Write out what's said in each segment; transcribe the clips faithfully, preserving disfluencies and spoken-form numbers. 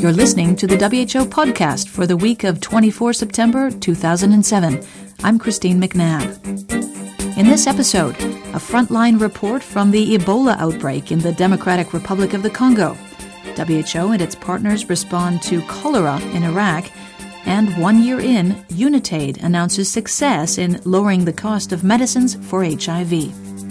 You're listening to the W H O podcast for the week of the twenty-fourth of September, two thousand seven. I'm Christine McNabb. In this episode, a frontline report from the Ebola outbreak in the Democratic Republic of the Congo. W H O and its partners respond to cholera in Iraq. And one year in, Unitaid announces success in lowering the cost of medicines for H I V.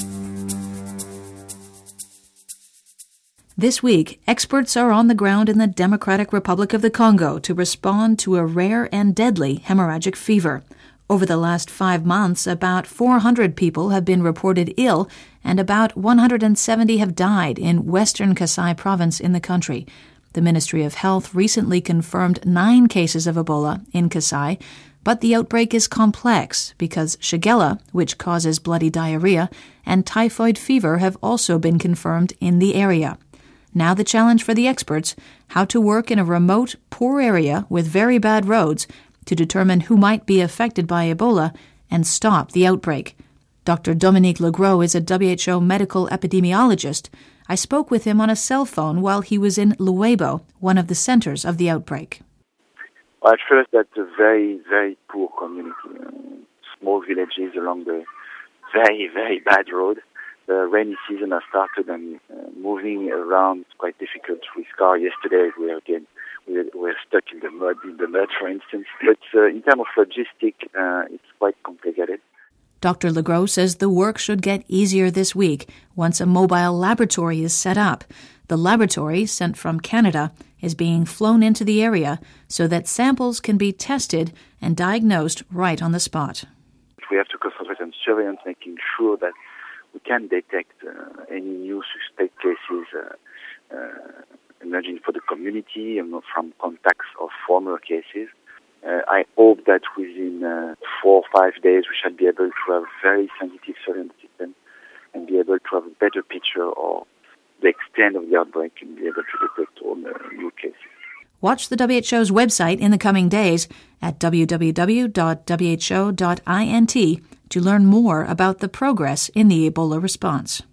This week, experts are on the ground in the Democratic Republic of the Congo to respond to a rare and deadly hemorrhagic fever. Over the last five months, about four hundred people have been reported ill, and about one hundred seventy have died in western Kasai province in the country. The Ministry of Health recently confirmed nine cases of Ebola in Kasai, but the outbreak is complex because Shigella, which causes bloody diarrhea, and typhoid fever have also been confirmed in the area. Now the challenge for the experts, how to work in a remote, poor area with very bad roads to determine who might be affected by Ebola and stop the outbreak. Doctor Dominique Legros is a W H O medical epidemiologist. I spoke with him on a cell phone while he was in Luebo, one of the centers of the outbreak. Well, at first, that's a very, very poor community. Uh, small villages along the very, very bad road. The rainy season has started and uh, moving around is quite difficult with car. Yesterday we were again we were stuck in the mud, in the mud, for instance. But uh, in terms of logistic, uh, it's quite complicated. Doctor Legros says the work should get easier this week once a mobile laboratory is set up. The laboratory, sent from Canada, is being flown into the area so that samples can be tested and diagnosed right on the spot. We have to concentrate on surveillance, making sure that we can detect uh, any new suspect cases uh, uh, emerging for the community and from contacts of former cases. Uh, I hope that within uh, four or five days we shall be able to have very sensitive surveillance system and be able to have a better picture of the extent of the outbreak and be able to detect all the new cases. Watch the W H O's website in the coming days at w w w dot w h o dot int to learn more about the progress in the Ebola response.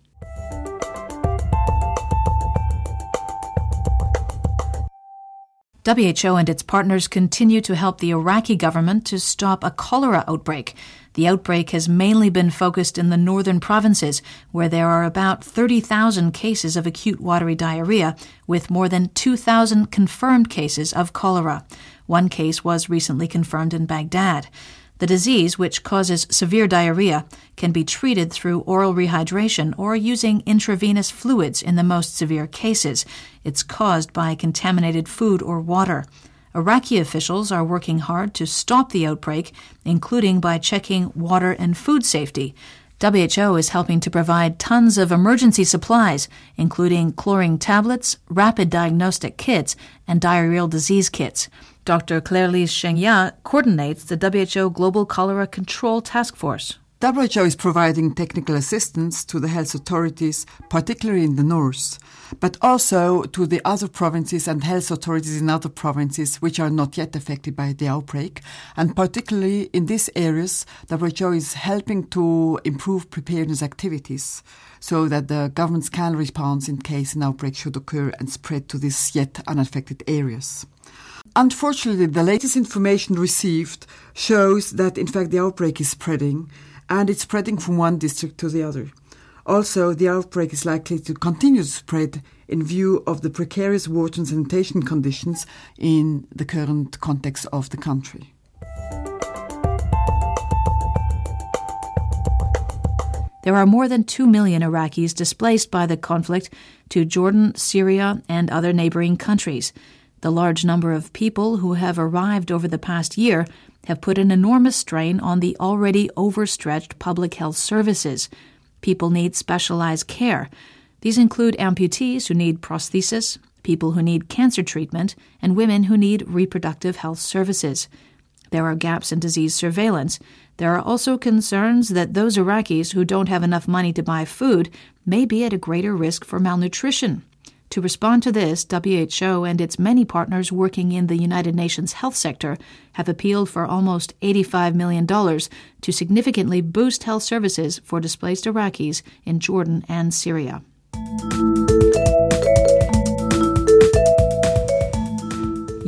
W H O and its partners continue to help the Iraqi government to stop a cholera outbreak. The outbreak has mainly been focused in the northern provinces, where there are about thirty thousand cases of acute watery diarrhea, with more than two thousand confirmed cases of cholera. One case was recently confirmed in Baghdad. The disease, which causes severe diarrhea, can be treated through oral rehydration or using intravenous fluids in the most severe cases. It's caused by contaminated food or water. Iraqi officials are working hard to stop the outbreak, including by checking water and food safety. W H O is helping to provide tons of emergency supplies, including chlorine tablets, rapid diagnostic kits, and diarrheal disease kits. Doctor Claire-Lise Chenya coordinates the W H O Global Cholera Control Task Force. W H O is providing technical assistance to the health authorities, particularly in the north, but also to the other provinces and health authorities in other provinces which are not yet affected by the outbreak. And particularly in these areas, W H O is helping to improve preparedness activities so that the governments can respond in case an outbreak should occur and spread to these yet unaffected areas. Unfortunately, the latest information received shows that, in fact, the outbreak is spreading, and it's spreading from one district to the other. Also, the outbreak is likely to continue to spread in view of the precarious water and sanitation conditions in the current context of the country. There are more than two million Iraqis displaced by the conflict to Jordan, Syria, and other neighboring countries. The large number of people who have arrived over the past year have put an enormous strain on the already overstretched public health services. People need specialized care. These include amputees who need prosthesis, people who need cancer treatment, and women who need reproductive health services. There are gaps in disease surveillance. There are also concerns that those Iraqis who don't have enough money to buy food may be at a greater risk for malnutrition. To respond to this, W H O and its many partners working in the United Nations health sector have appealed for almost eighty-five million dollars to significantly boost health services for displaced Iraqis in Jordan and Syria.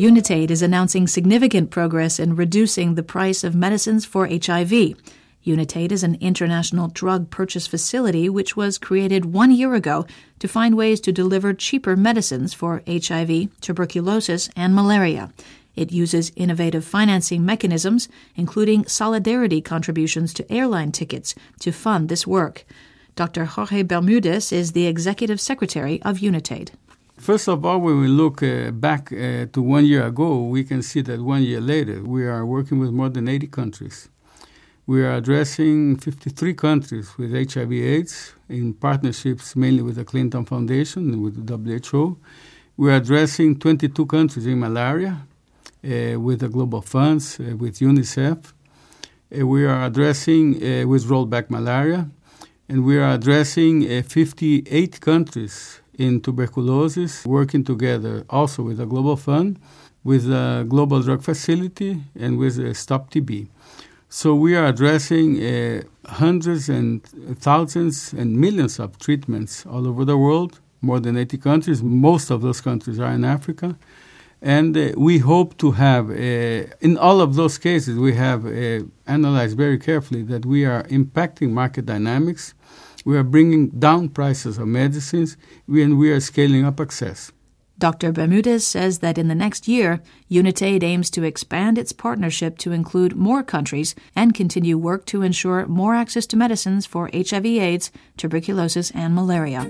Unitaid is announcing significant progress in reducing the price of medicines for H I V. Unitaid is an international drug purchase facility which was created one year ago to find ways to deliver cheaper medicines for H I V, tuberculosis, and malaria. It uses innovative financing mechanisms, including solidarity contributions to airline tickets, to fund this work. Doctor Jorge Bermudez is the executive secretary of Unitaid. First of all, when we look uh, back uh, to one year ago, we can see that one year later, we are working with more than eighty countries. We are addressing fifty-three countries with H I V AIDS in partnerships mainly with the Clinton Foundation and with the W H O. We are addressing twenty-two countries in malaria uh, with the Global Funds, uh, with UNICEF. Uh, we are addressing uh, with Rollback Malaria. And we are addressing uh, fifty-eight countries in tuberculosis, working together also with the Global Fund, with the Global Drug Facility, and with uh, Stop T B. So we are addressing uh, hundreds and thousands and millions of treatments all over the world, more than eighty countries. Most of those countries are in Africa. And uh, we hope to have, uh, in all of those cases, we have uh, analyzed very carefully that we are impacting market dynamics, we are bringing down prices of medicines, we, and we are scaling up access. Doctor Bermudez says that in the next year, Unitaid aims to expand its partnership to include more countries and continue work to ensure more access to medicines for H I V AIDS, tuberculosis, and malaria.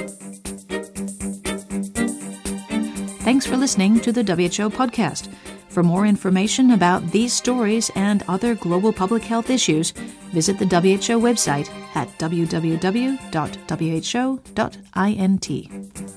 Thanks for listening to the W H O podcast. For more information about these stories and other global public health issues, visit the W H O website at w w w dot w h o dot int.